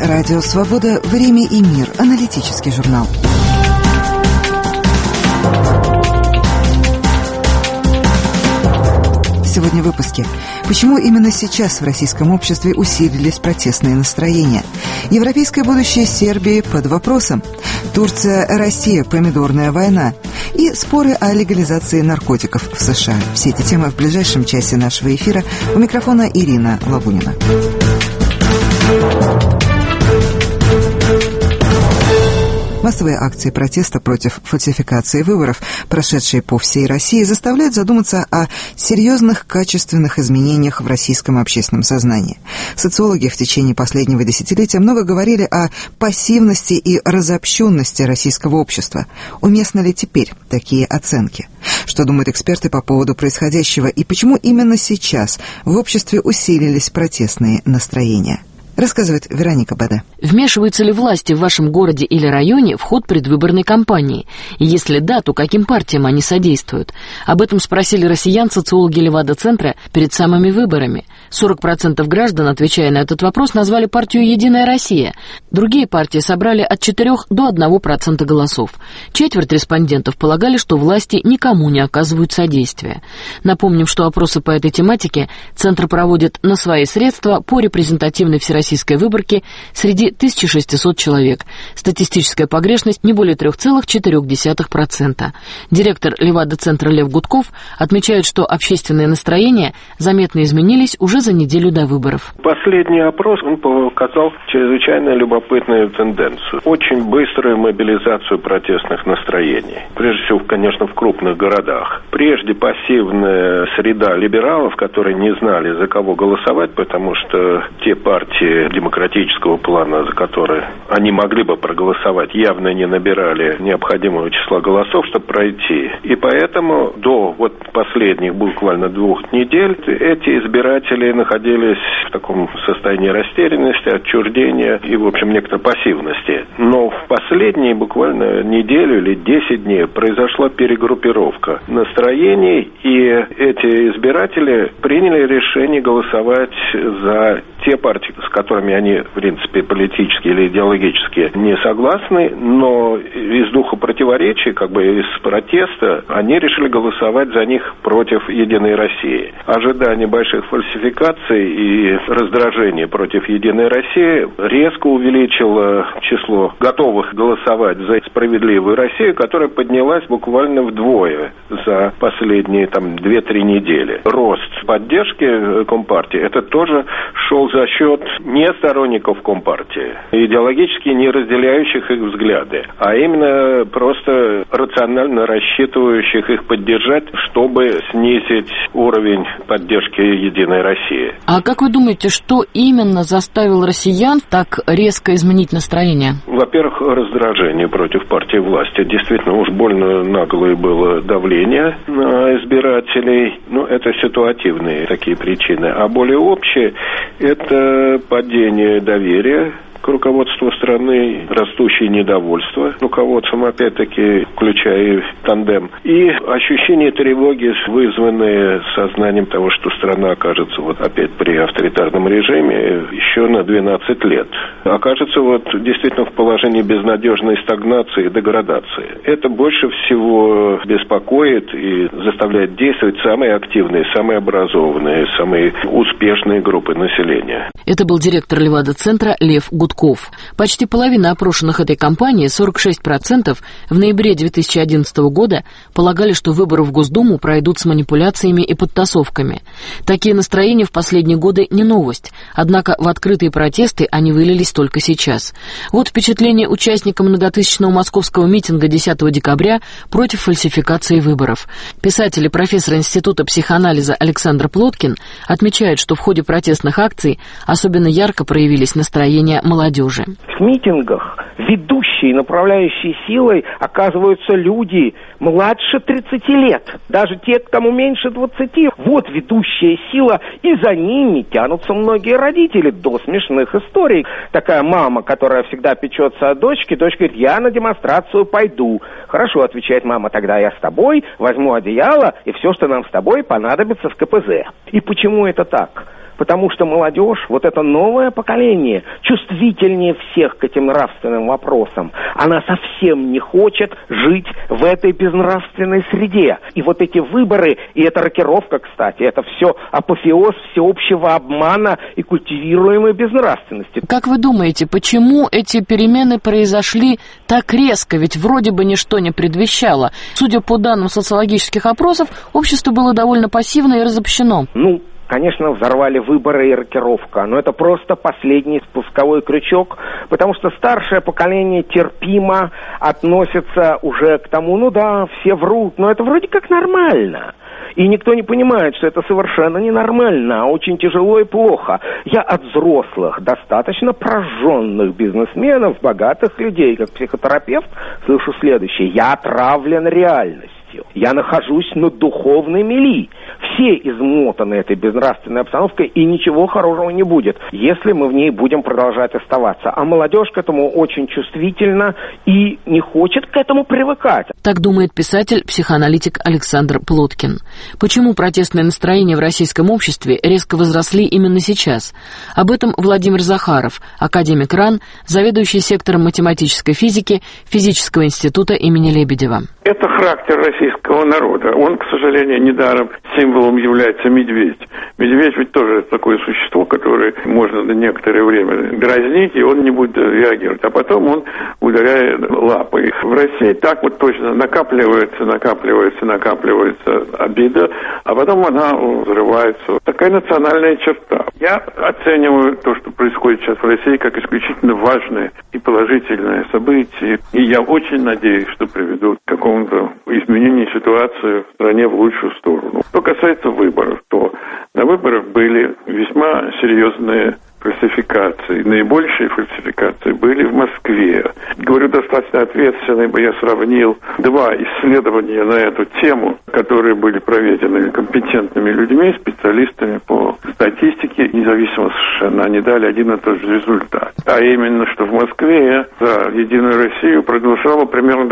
Радио Свобода. Время и мир. Аналитический журнал. Сегодня в выпуске. Почему именно сейчас в российском обществе усилились протестные настроения? Европейское будущее Сербии под вопросом. Турция, Россия, помидорная война. И споры о легализации наркотиков в США. Все эти темы в ближайшем часе нашего эфира. У микрофона Ирина Лабунина. Массовые акции протеста против фальсификации выборов, прошедшие по всей России, заставляют задуматься о серьезных качественных изменениях в российском общественном сознании. Социологи в течение последнего десятилетия много говорили о пассивности и разобщенности российского общества. Уместны ли теперь такие оценки? Что думают эксперты по поводу происходящего и почему именно сейчас в обществе усилились протестные настроения? Рассказывает Вероника Баде. Вмешиваются ли власти в вашем городе или районе в ход предвыборной кампании? И если да, то каким партиям они содействуют? Об этом спросили россиян социологи Левада-центра перед самыми выборами. 40% граждан, отвечая на этот вопрос, назвали партию «Единая Россия». Другие партии собрали от 4 до 1% голосов. Четверть респондентов полагали, что власти никому не оказывают содействия. Напомним, что опросы по этой тематике Центр проводит на свои средства по репрезентативной всероссийской выборке среди 1600 человек. Статистическая погрешность не более 3,4%. Директор Левада-центра Лев Гудков отмечает, что общественные настроения заметно изменились уже за неделю до выборов. Последний опрос показал чрезвычайно любопытную тенденцию. Очень быструю мобилизацию протестных настроений. Прежде всего, конечно, в крупных городах. Прежде пассивная среда либералов, которые не знали, за кого голосовать, потому что те партии демократического плана, за которые они могли бы проголосовать, явно не набирали необходимого числа голосов, чтобы пройти. И поэтому до последних буквально 2 недель эти избиратели находились в таком состоянии растерянности, отчуждения и, в общем, некоторой пассивности. Но в последние буквально неделю или 10 дней произошла перегруппировка настроений, и эти избиратели приняли решение голосовать за те партии, с которыми они, в принципе, политически или идеологически не согласны, но из духа противоречия, из протеста, они решили голосовать за них против «Единой России». Ожидание больших фальсификаций и раздражение против «Единой России» резко увеличило число готовых голосовать за «Справедливую Россию», которая поднялась буквально вдвое за последние 2-3 недели. Рост поддержки Компартии, это тоже шел за счет не сторонников Компартии, идеологически не разделяющих их взгляды, а именно просто рационально рассчитывающих их поддержать, чтобы снизить уровень поддержки «Единой России». А как вы думаете, что именно заставило россиян так резко изменить настроение? Во-первых, раздражение против партии власти. Действительно, уж больно наглое было давление на избирателей. Это ситуативные такие причины. А более общие – это падение доверия к руководству страны, растущее недовольство руководством, опять-таки, включая тандем, и ощущение тревоги, вызванное сознанием того, что страна окажется опять при авторитарном режиме еще на 12 лет. Окажется действительно в положении безнадежной стагнации и деградации. Это больше всего беспокоит и заставляет действовать самые активные, самые образованные, самые успешные группы населения. Это был директор Левада-центра Лев Гудков. Почти половина опрошенных этой кампании, 46%, в ноябре 2011 года полагали, что выборы в Госдуму пройдут с манипуляциями и подтасовками. Такие настроения в последние годы не новость, однако в открытые протесты они вылились только сейчас. Вот впечатление участника многотысячного московского митинга 10 декабря против фальсификации выборов. Писатель и профессор Института психоанализа Александр Плоткин отмечает, что в ходе протестных акций особенно ярко проявились настроения молодежи. В митингах ведущей, направляющей силой оказываются люди младше 30 лет. Даже те, кому меньше 20. Вот ведущая сила, и за ними тянутся многие родители до смешных историй. Такая мама, которая всегда печется о дочке, дочь говорит: я на демонстрацию пойду. Хорошо, отвечает мама, тогда я с тобой возьму одеяло и все, что нам с тобой понадобится в КПЗ. И почему это так? Потому что молодежь, вот это новое поколение, чувствительнее всех к этим нравственным вопросам. Она совсем не хочет жить в этой безнравственной среде. И вот эти выборы, и эта рокировка, кстати, это все апофеоз всеобщего обмана и культивируемой безнравственности. Как вы думаете, почему эти перемены произошли так резко? Ведь вроде бы ничто не предвещало. Судя по данным социологических опросов, общество было довольно пассивно и разобщено. Конечно, взорвали выборы и рокировка, но это просто последний спусковой крючок, потому что старшее поколение терпимо относится уже к тому, все врут, но это вроде как нормально. И никто не понимает, что это совершенно ненормально, а очень тяжело и плохо. Я от взрослых, достаточно прожженных бизнесменов, богатых людей, как психотерапевт, слышу следующее: я отравлен реальностью. Я нахожусь на духовной мели. Все измотаны этой безнравственной обстановкой, и ничего хорошего не будет, если мы в ней будем продолжать оставаться. А молодежь к этому очень чувствительна и не хочет к этому привыкать. Так думает писатель-психоаналитик Александр Плоткин. Почему протестные настроения в российском обществе резко возросли именно сейчас? Об этом Владимир Захаров, академик РАН, заведующий сектором математической физики Физического института имени Лебедева. Это характер российского народа. Он, к сожалению, недаром символом является медведь. Медведь ведь тоже такое существо, которое можно на некоторое время дразнить, и он не будет реагировать. А потом он ударяет лапой. В России так вот точно накапливается обида, а потом она взрывается. Такая национальная черта. Я оцениваю то, что происходит сейчас в России, как исключительно важное и положительное событие. И я очень надеюсь, что приведут к какому-то изменению ситуации в стране в лучшую сторону. Что касается выборов, то на выборах были весьма серьезные фальсификации. Наибольшие фальсификации были в Москве. Говорю достаточно ответственно, ибо я сравнил два исследования на эту тему, которые были проведены компетентными людьми, специалистами по статистике, независимо совершенно. Они дали один и тот же результат. А именно, что в Москве за «Единую Россию» проголосовало примерно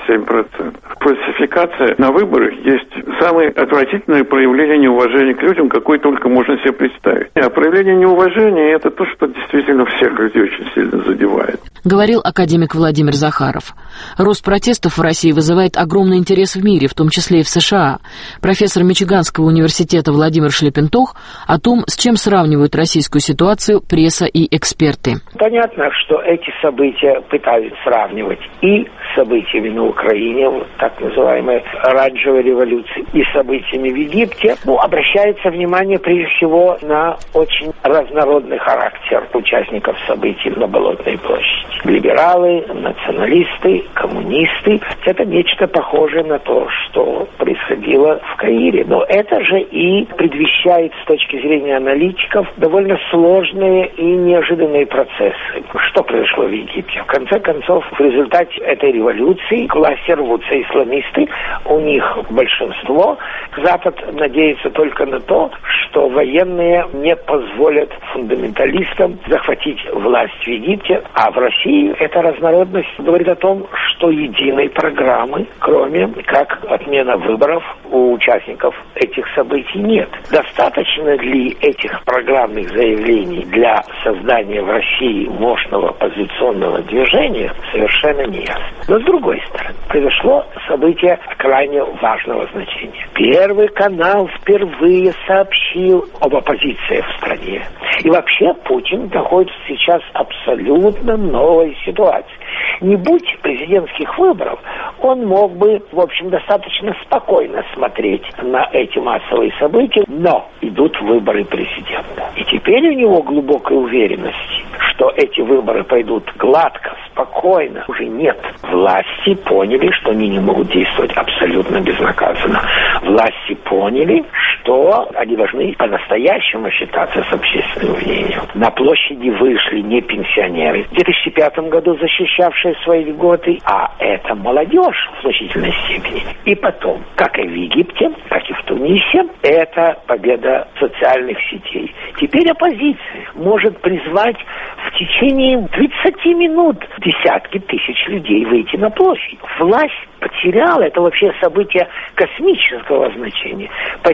27%. Фальсификация на выборах есть самое отвратительное проявление неуважения к людям, какое только можно себе представить. А проявление неуважения — это то, что действительно всех людей очень сильно задевает. Говорил академик Владимир Захаров. Рост протестов в России вызывает огромный интерес в мире, в том числе и в США. Профессор Мичиганского университета Владимир Шлепентох о том, с чем сравнивают российскую ситуацию пресса и эксперты. Понятно, что эти события пытаются сравнивать и с событиями на Украине, вот так называемой оранжевой революции, и событиями в Египте. Обращается внимание прежде всего на очень разнородный характер участников событий на Болотной площади. Либералы, националисты, коммунисты. Это нечто похожее на то, что происходило в Каире. Но это же и предвещает с точки зрения аналитиков довольно сложные и неожиданные процессы. Что произошло в Египте? В конце концов, в результате этой революции к власти рвутся исламисты. У них большинство. Запад надеется только на то, что военные не позволят фундаменталистам захватить власть в Египте, а в России эта разнородность говорит о том, что единой программы, кроме как отмена выборов, у участников этих событий нет. Достаточно ли этих программных заявлений для создания в России мощного оппозиционного движения, совершенно не ясно. Но с другой стороны, произошло событие крайне важного значения. Первый канал впервые сообщил об оппозиции в стране. И вообще Путин находится сейчас в абсолютно новой ситуации. Не будь президентских выборов, он мог бы, в общем, достаточно спокойно смотреть на эти массовые события, но идут выборы президента. И теперь у него глубокой уверенности, что эти выборы пойдут гладко, спокойно, уже нет. Власти поняли, что они не могут действовать абсолютно безнаказанно. Власти поняли, что они должны по-настоящему считаться с общественным мнением. На площади вышли не пенсионеры, в 2005 году защищавшие свои льготы, а это молодежь в значительной степени. И потом, как и в Египте, как и в Тунисе, это победа социальных сетей. Теперь оппозиция может призвать в течение 30 минут десятки тысяч людей выйти на площадь. Власть потеряла, это вообще событие космического значения, потеряла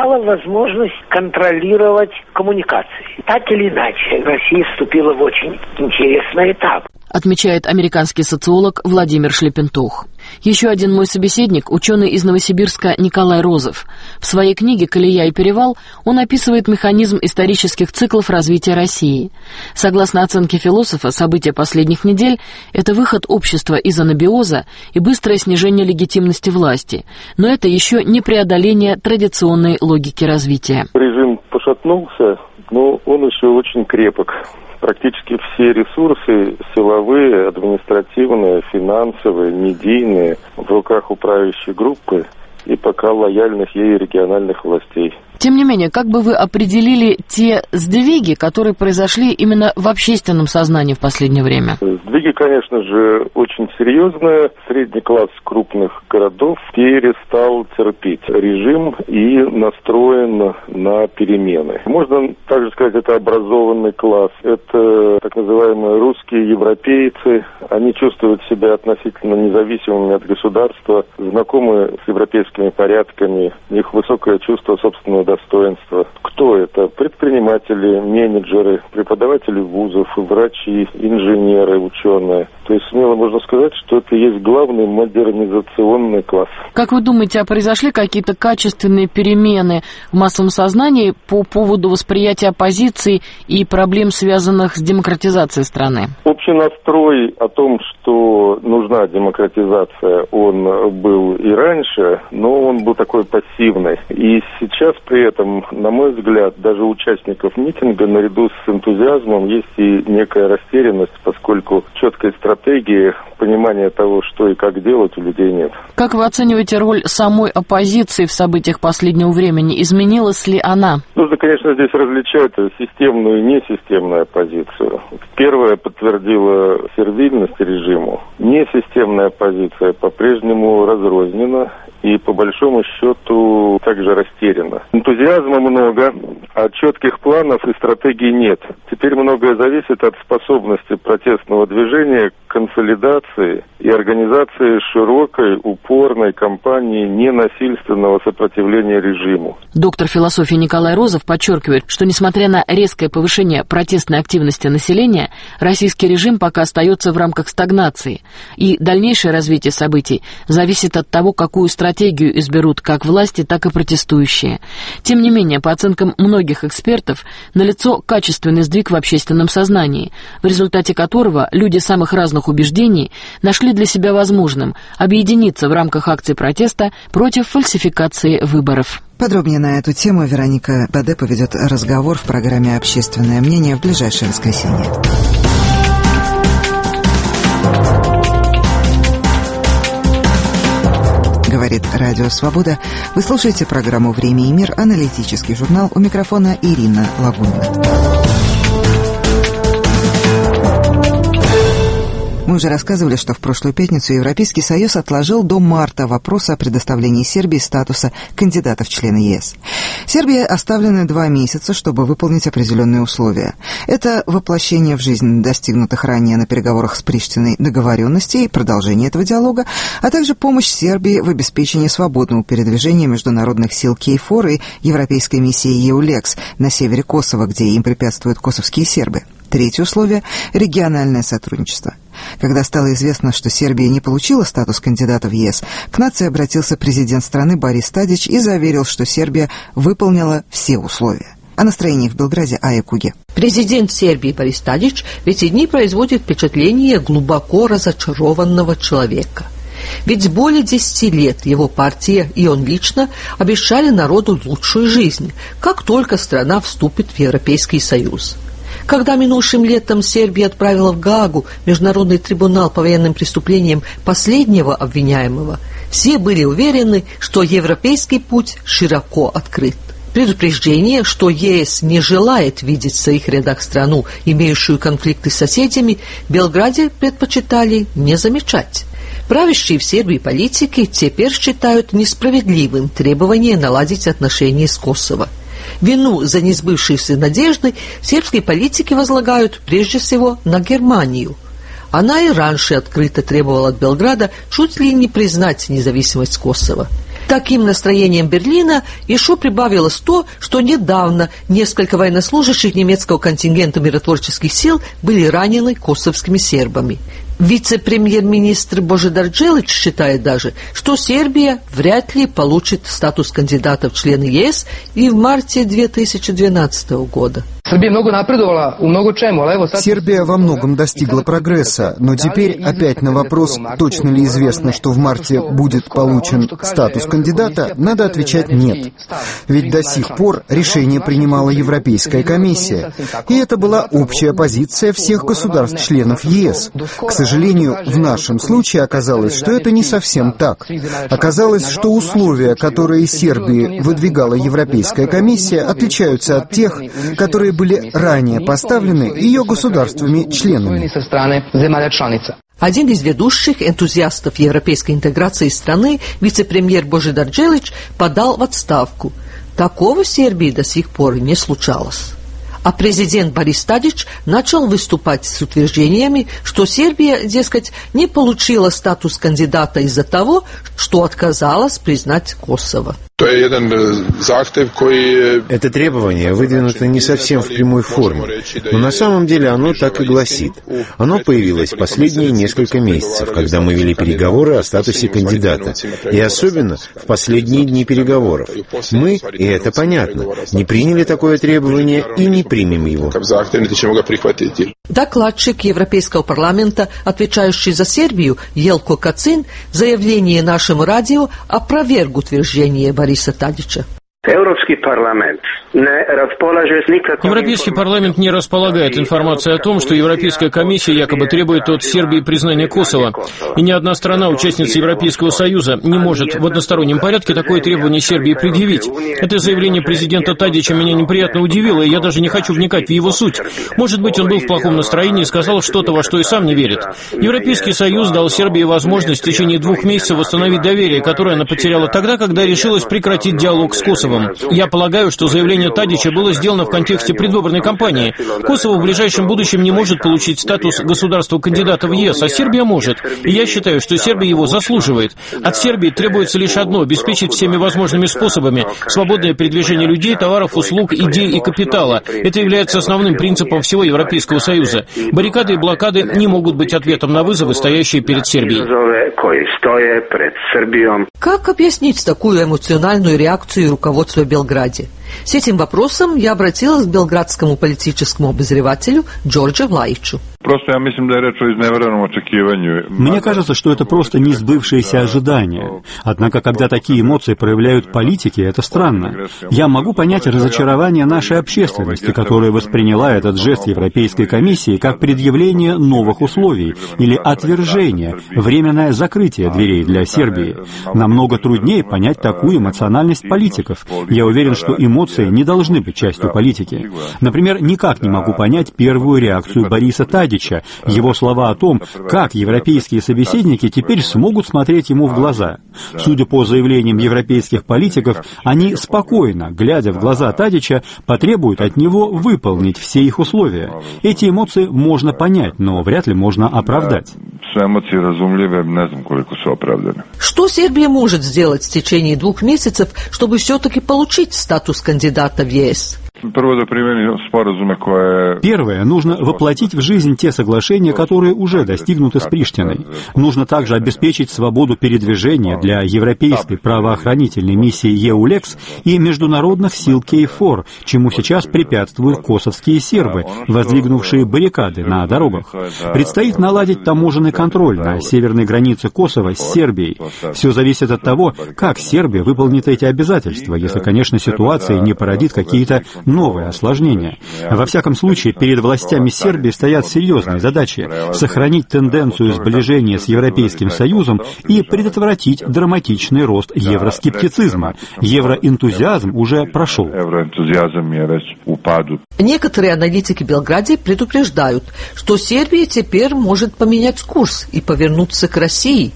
дала возможность контролировать коммуникации. Так или иначе, Россия вступила в очень интересный этап. Отмечает американский социолог Владимир Шлепентух. Еще один мой собеседник, ученый из Новосибирска Николай Розов. В своей книге «Колея и перевал» он описывает механизм исторических циклов развития России. Согласно оценке философа, события последних недель – это выход общества из анабиоза и быстрое снижение легитимности власти. Но это еще не преодоление традиционной логики развития. Режим пошатнулся, но он еще очень крепок. Практически все ресурсы силовые, административные, финансовые, медийные в руках управляющей группы и пока лояльных ей региональных властей. Тем не менее, как бы вы определили те сдвиги, которые произошли именно в общественном сознании в последнее время? Сдвиги, конечно же, очень серьезные. Средний класс крупных городов перестал терпеть режим и настроен на перемены. Можно также сказать, это образованный класс. Это так называемые русские европейцы. Они чувствуют себя относительно независимыми от государства, знакомы с европейскими порядками, у них высокое чувство собственного достоинства. Кто это? Предприниматели, менеджеры, преподаватели вузов, врачи, инженеры, ученые. То есть смело можно сказать, что это и есть главный модернизационный класс. Как вы думаете, а произошли какие-то качественные перемены в массовом сознании по поводу восприятия оппозиции и проблем, связанных с демократизацией страны? Общий настрой о том, что нужна демократизация, он был и раньше, но он был такой пассивный. И сейчас при этом, на мой взгляд, даже у участников митинга наряду с энтузиазмом есть и некая растерянность, поскольку четкой стратегии, понимания того, что и как делать, у людей нет. Как вы оцениваете роль самой оппозиции в событиях последнего времени? Изменилась ли она? Нужно, конечно, здесь различать системную и несистемную оппозицию. Первая подтвердила сервильность режиму. Несистемная оппозиция по-прежнему разрознена и, по большому счету, также растеряна. Энтузиазма много, а четких планов и стратегий нет. Теперь многое зависит от способности протестного движения к консолидации и организации широкой, упорной кампании ненасильственного сопротивления режиму. Доктор философии Николай Розов подчеркивает, что несмотря на резкое повышение протестной активности населения, российский режим пока остается в рамках стагнации, и дальнейшее развитие событий зависит от того, какую стратегию изберут как власти, так и протестующие. Тем не менее, по оценкам многих экспертов, налицо качественный сдвиг в общественном сознании, в результате которого люди самых разных убеждений нашли для себя возможным объединиться в рамках акций протеста против фальсификации выборов. Подробнее на эту тему Вероника Баде поведет разговор в программе «Общественное мнение» в ближайшее воскресенье. Говорит Радио Свобода. Вы слушаете программу «Время и мир», аналитический журнал. У микрофона Ирина Лагунина. Мы уже рассказывали, что в прошлую пятницу Европейский Союз отложил до марта вопрос о предоставлении Сербии статуса кандидата в члены ЕС. Сербии оставлены 2 месяца, чтобы выполнить определенные условия. Это воплощение в жизнь достигнутых ранее на переговорах с Приштиной договоренностей, продолжение этого диалога, а также помощь Сербии в обеспечении свободного передвижения международных сил КФОР и Европейской миссии EULEX на севере Косово, где им препятствуют косовские сербы. Третье условие – региональное сотрудничество. Когда стало известно, что Сербия не получила статус кандидата в ЕС, к нации обратился президент страны Борис Тадич и заверил, что Сербия выполнила все условия. О настроении в Белграде Ая Куге. Президент Сербии Борис Тадич в эти дни производит впечатление глубоко разочарованного человека. Ведь более 10 лет его партия и он лично обещали народу лучшую жизнь, как только страна вступит в Европейский Союз. Когда минувшим летом Сербия отправила в Гаагу Международный трибунал по военным преступлениям последнего обвиняемого, все были уверены, что европейский путь широко открыт. Предупреждение, что ЕС не желает видеть в своих рядах страну, имеющую конфликты с соседями, в Белграде предпочитали не замечать. Правящие в Сербии политики теперь считают несправедливым требование наладить отношения с Косово. Вину за несбывшиеся надежды сербские политики возлагают прежде всего на Германию. Она и раньше открыто требовала от Белграда чуть ли не признать независимость Косово. таким настроением Берлина еще прибавилось то, что недавно несколько военнослужащих немецкого контингента миротворческих сил были ранены косовскими сербами. Вице-премьер-министр Божидар Джилич считает даже, что Сербия вряд ли получит статус кандидата в члены ЕС и в марте 2012 года. Сербия во многом достигла прогресса, но теперь опять на вопрос, точно ли известно, что в марте будет получен статус кандидата, надо отвечать «нет». Ведь до сих пор решение принимала Европейская комиссия, и это была общая позиция всех государств-членов ЕС. К сожалению, в нашем случае оказалось, что это не совсем так. Оказалось, что условия, которые Сербии выдвигала Европейская комиссия, отличаются от тех, которые были ранее поставлены ее государствами-членами. Один из ведущих энтузиастов европейской интеграции страны, вице-премьер Божидар Джилич, подал в отставку. Такого в Сербии до сих пор не случалось. А президент Борис Тадич начал выступать с утверждениями, что Сербия, дескать, не получила статус кандидата из-за того, что отказалась признать Косово. Это требование выдвинуто не совсем в прямой форме, но на самом деле оно так и гласит. Оно появилось последние несколько месяцев, когда мы вели переговоры о статусе кандидата, и особенно в последние дни переговоров. Мы, и это понятно, не приняли такое требование и не примем его. Докладчик Европейского парламента, отвечающий за Сербию, Елко Кацин, в заявлении нашему радио опроверг утверждение Бориса Тадича. Европейский парламент не располагает информацией о том, что Европейская комиссия якобы требует от Сербии признания Косово. И ни одна страна, участница Европейского Союза, не может в одностороннем порядке такое требование Сербии предъявить. Это заявление президента Тадича меня неприятно удивило, и я даже не хочу вникать в его суть. Может быть, он был в плохом настроении и сказал что-то, во что и сам не верит. Европейский Союз дал Сербии возможность в течение 2 месяцев восстановить доверие, которое она потеряла тогда, когда решилась прекратить диалог с Косовом. Я полагаю, что заявление Тадича было сделано в контексте предвыборной кампании. Косово в ближайшем будущем не может получить статус государства-кандидата в ЕС, а Сербия может. И я считаю, что Сербия его заслуживает. От Сербии требуется лишь одно – обеспечить всеми возможными способами свободное передвижение людей, товаров, услуг, идей и капитала. Это является основным принципом всего Европейского Союза. Баррикады и блокады не могут быть ответом на вызовы, стоящие перед Сербией. Как объяснить такую эмоциональную реакцию руководства в Белграде? С этим вопросом я обратилась к белградскому политическому обозревателю Джорджу Влаичу. Мне кажется, что это просто несбывшиеся ожидания. Однако, когда такие эмоции проявляют политики, это странно. Я могу понять разочарование нашей общественности, которая восприняла этот жест Европейской комиссии как предъявление новых условий или отвержение, временное закрытие дверей для Сербии. Намного труднее понять такую эмоциональность политиков. Я уверен, что эмоции не должны быть частью политики. Например, никак не могу понять первую реакцию Бориса Тадича, его слова о том, как европейские собеседники теперь смогут смотреть ему в глаза. Судя по заявлениям европейских политиков, они спокойно, глядя в глаза Тадича, потребуют от него выполнить все их условия. Эти эмоции можно понять, но вряд ли можно оправдать. Что Сербия может сделать в течение 2 месяцев, чтобы все-таки получить статус кандидата в ЕС? Первое. Нужно воплотить в жизнь те соглашения, которые уже достигнуты с Приштиной. Нужно также обеспечить свободу передвижения для европейской правоохранительной миссии EULEX и международных сил KFOR, чему сейчас препятствуют косовские сербы, воздвигнувшие баррикады на дорогах. Предстоит наладить таможенный контроль на северной границе Косово с Сербией. Все зависит от того, как Сербия выполнит эти обязательства, если, конечно, ситуация не породит какие-то новые осложнения. Во всяком случае, перед властями Сербии стоят серьезные задачи – сохранить тенденцию сближения с Европейским Союзом и предотвратить драматичный рост евроскептицизма. Евроэнтузиазм уже прошел. Некоторые аналитики в Белграде предупреждают, что Сербия теперь может поменять курс и повернуться к России.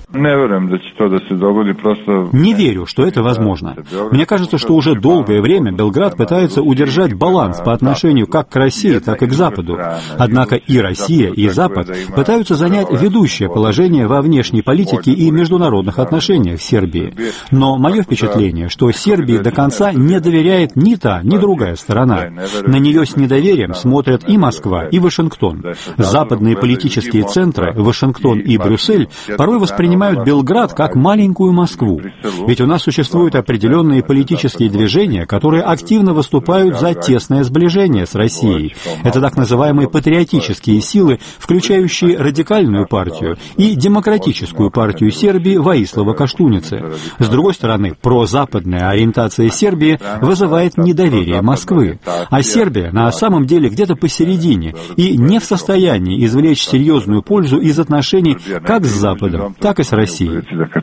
Не верю, что это возможно. Мне кажется, что уже долгое время Белград пытается удержать поддержать баланс по отношению как к России, так и к Западу. Однако и Россия, и Запад пытаются занять ведущее положение во внешней политике и международных отношениях Сербии. Но мое впечатление, что Сербии до конца не доверяет ни та, ни другая сторона. На нее с недоверием смотрят и Москва, и Вашингтон. Западные политические центры, Вашингтон и Брюссель, порой воспринимают Белград как маленькую Москву. Ведь у нас существуют определенные политические движения, которые активно выступают за тесное сближение с Россией. Это так называемые патриотические силы, включающие радикальную партию и демократическую партию Сербии Воислава Каштуницы. С другой стороны, прозападная ориентация Сербии вызывает недоверие Москвы. А Сербия на самом деле где-то посередине и не в состоянии извлечь серьезную пользу из отношений как с Западом, так и с Россией.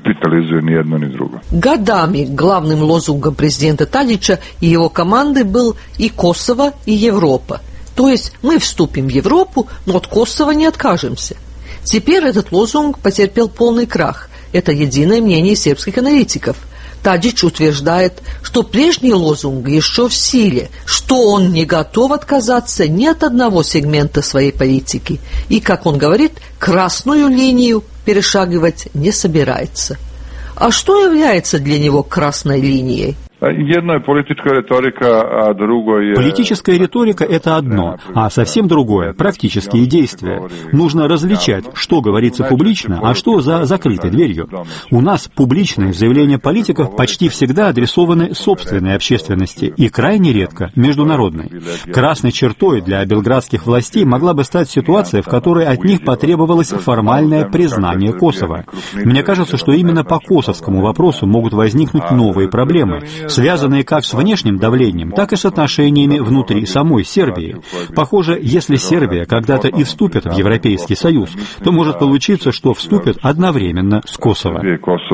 Годами главным лозунгом президента Тадича и его команды был и Косово, и Европа. То есть мы вступим в Европу, но от Косово не откажемся. Теперь этот лозунг потерпел полный крах. Это единое мнение сербских аналитиков. Тадич утверждает, что прежний лозунг еще в силе, что он не готов отказаться ни от одного сегмента своей политики и, как он говорит, красную линию перешагивать не собирается. А что является для него красной линией? Jedno je politička retorika, a drugo je... Политическая риторика – это одно, а совсем другое – практические действия. Нужно различать, что говорится публично, а что за закрытой дверью. У нас публичные заявления политиков почти всегда адресованы собственной общественности и крайне редко международной. Красной чертой для белградских властей могла бы стать ситуация, в которой от них потребовалось формальное признание Косово. Мне кажется, что именно по косовскому вопросу могут возникнуть новые проблемы, связанные как с внешним давлением, так и с отношениями внутри самой Сербии. Похоже, если Сербия когда-то и вступит в Европейский Союз, то может получиться, что вступит одновременно с Косово.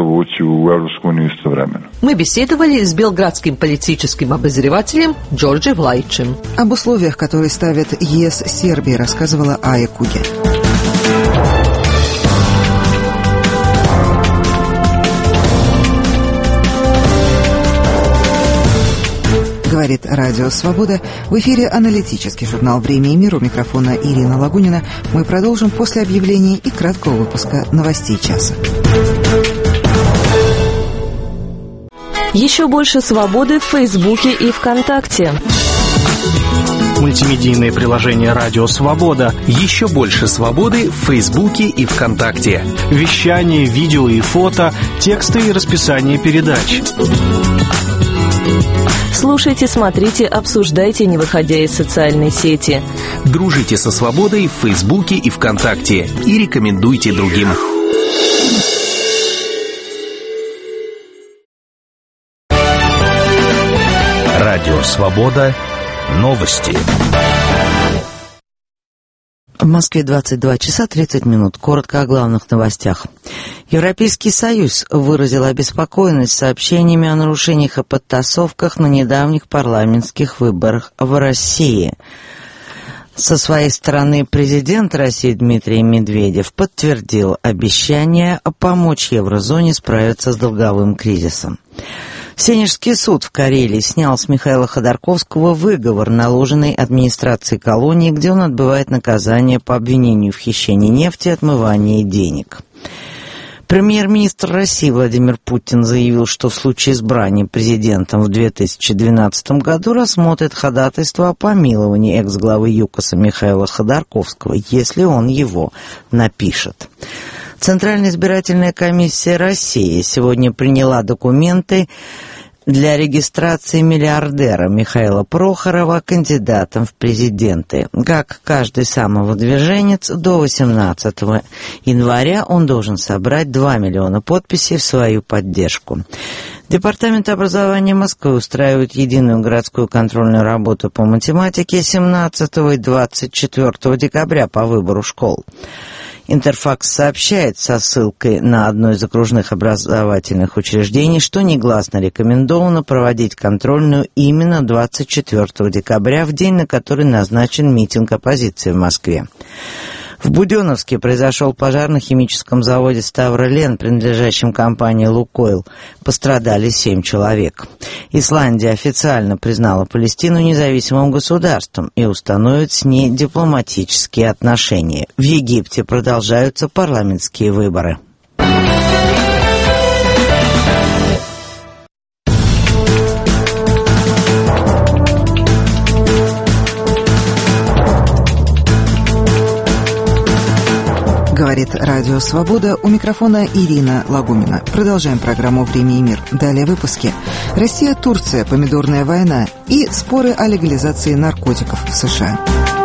Мы беседовали с белградским политическим обозревателем Джорджи Влайчем. Об условиях, которые ставит ЕС Сербии, рассказывала Ая Куге. Говорит Радио Свобода. В эфире аналитический журнал «Время и мир». У микрофона Ирина Лагунина. Мы продолжим после объявлений и краткого выпуска новостей часа. Еще больше свободы в Фейсбуке и ВКонтакте. Мультимедийное приложение «Радио Свобода». Еще больше свободы в Фейсбуке и ВКонтакте. Вещание, видео и фото, тексты и расписание передач. Слушайте, смотрите, обсуждайте, не выходя из социальной сети. Дружите со свободой в Фейсбуке и ВКонтакте. И рекомендуйте другим. Радио Свобода. Новости. В Москве 22 часа 30 минут. Коротко о главных новостях. Европейский Союз выразил обеспокоенность сообщениями о нарушениях и подтасовках на недавних парламентских выборах в России. Со своей стороны президент России Дмитрий Медведев подтвердил обещание помочь еврозоне справиться с долговым кризисом. Сенежский суд в Карелии снял с Михаила Ходорковского выговор, наложенный администрацией колонии, где он отбывает наказание по обвинению в хищении нефти и отмывании денег. Премьер-министр России Владимир Путин заявил, что в случае избрания президентом в 2012 году рассмотрит ходатайство о помиловании экс-главы ЮКОСа Михаила Ходорковского, если он его напишет. Центральная избирательная комиссия России сегодня приняла документы для регистрации миллиардера Михаила Прохорова кандидатом в президенты. Как каждый самовыдвиженец, до 18 января он должен собрать 2 миллиона подписей в свою поддержку. Департамент образования Москвы устраивает единую городскую контрольную работу по математике 17 и 24 декабря по выбору школ. Интерфакс сообщает со ссылкой на одно из окружных образовательных учреждений, что негласно рекомендовано проводить контрольную именно 24 декабря, в день, на который назначен митинг оппозиции в Москве. В Буденновске произошел пожар на химическом заводе «Ставролен», принадлежащем компании «Лукойл». Пострадали 7 человек. Исландия официально признала Палестину независимым государством и установит с ней дипломатические отношения. В Египте продолжаются парламентские выборы. Говорит Радио Свобода, у микрофона Ирина Лагунина. Продолжаем программу «Время и мир». Далее выпуски. Россия, Турция, помидорная война и споры о легализации наркотиков в США.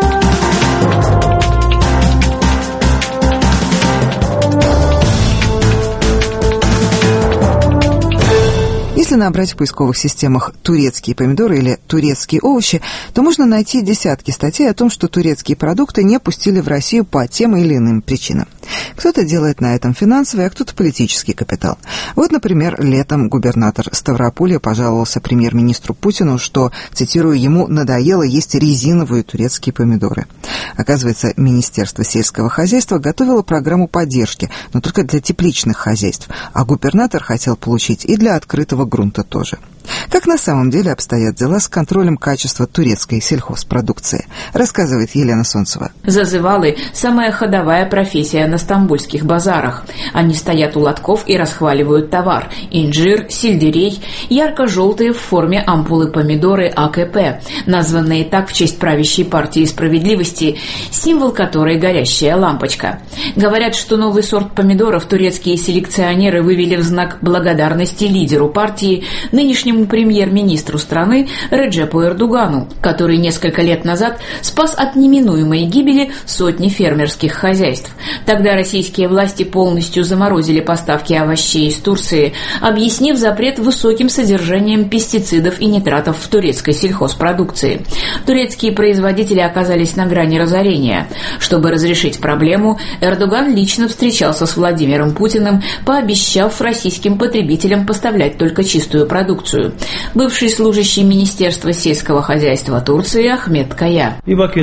Если набрать в поисковых системах «турецкие помидоры» или «турецкие овощи», то можно найти десятки статей о том, что турецкие продукты не пустили в Россию по тем или иным причинам. Кто-то делает на этом финансовый, а кто-то политический капитал. Вот, например, летом губернатор Ставрополья пожаловался премьер-министру Путину, что, цитирую, ему надоело есть резиновые турецкие помидоры. Оказывается, Министерство сельского хозяйства готовило программу поддержки, но только для тепличных хозяйств, а губернатор хотел получить и для открытого грунта тоже. Как на самом деле обстоят дела с контролем качества турецкой сельхозпродукции, рассказывает Елена Солнцева. Зазывалы – самая ходовая профессия на стамбульских базарах. Они стоят у лотков и расхваливают товар – инжир, сельдерей, ярко-желтые в форме ампулы помидоры АКП, названные так в честь правящей партии справедливости, символ которой – горящая лампочка. Говорят, что новый сорт помидоров турецкие селекционеры вывели в знак благодарности лидеру партии, нынешнему премьер-министру страны Реджепу Эрдогану, который несколько лет назад спас от неминуемой гибели сотни фермерских хозяйств. Тогда российские власти полностью заморозили поставки овощей из Турции, объяснив запрет высоким содержанием пестицидов и нитратов в турецкой сельхозпродукции. Турецкие производители оказались на грани разорения. Чтобы разрешить проблему, Эрдоган лично встречался с Владимиром Путиным, пообещав российским потребителям поставлять только чистую продукцию. Бывший служащий Министерства сельского хозяйства Турции Ахмед Кая.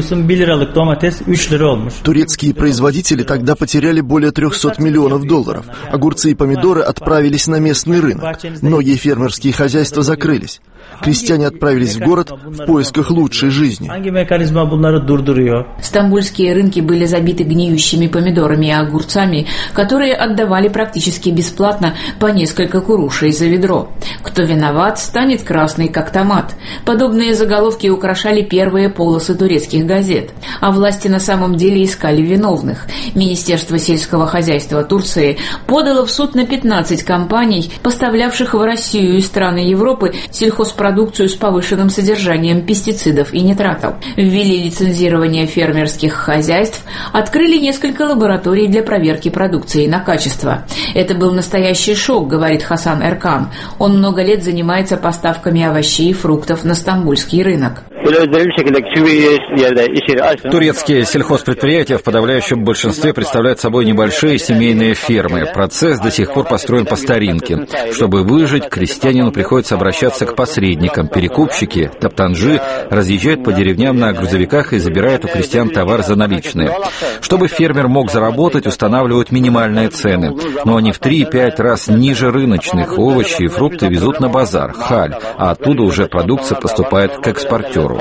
Турецкие производители тогда потеряли более 300 миллионов долларов. Огурцы и помидоры отправились на местный рынок. Многие фермерские хозяйства закрылись. Крестьяне отправились в город в поисках лучшей жизни. Стамбульские рынки были забиты гниющими помидорами и огурцами, которые отдавали практически бесплатно по несколько курушей за ведро. Кто виноват, станет красный как томат. Подобные заголовки украшали первые полосы турецких газет. А власти на самом деле искали виновных. Министерство сельского хозяйства Турции подало в суд на 15 компаний, поставлявших в Россию и страны Европы сельхозпродукцию с повышенным содержанием пестицидов и нитратов. Ввели лицензирование фермерских хозяйств, открыли несколько лабораторий для проверки продукции на качество. Это был настоящий шок, говорит Хасан Эркан. Он много лет занимается поставками овощей и фруктов на стамбульский рынок. Турецкие сельхозпредприятия в подавляющем большинстве представляют собой небольшие семейные фермы. Процесс до сих пор построен по старинке. Чтобы выжить, крестьянину приходится обращаться к посредникам. Перекупщики, топтанжи, разъезжают по деревням на грузовиках и забирают у крестьян товар за наличные. Чтобы фермер мог заработать, устанавливают минимальные цены. Но они в 3-5 раз ниже рыночных. Овощи и фрукты везут на базар, Халь, а оттуда уже продукция поступает к экспортеру.